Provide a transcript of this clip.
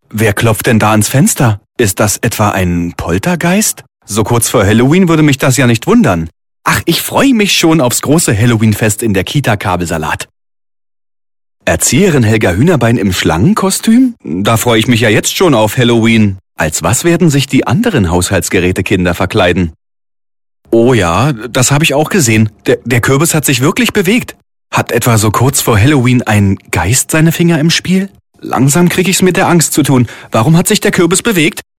Wer klopft denn da ans Fenster? Ist das etwa ein Poltergeist? So kurz vor Halloween würde mich das ja nicht wundern. Ach, ich freue mich schon aufs große Halloween-Fest in der Kita Kabelsalat. Erzieherin Helga Hühnerbein im Schlangenkostüm? Da freue ich mich ja jetzt schon auf Halloween. Als was werden sich die anderen Haushaltsgerätekinder verkleiden? Oh ja, das habe ich auch gesehen. Der Kürbis hat sich wirklich bewegt. Hat etwa so kurz vor Halloween ein Geist seine Finger im Spiel? Langsam krieg ich's mit der Angst zu tun. Warum hat sich der Kürbis bewegt?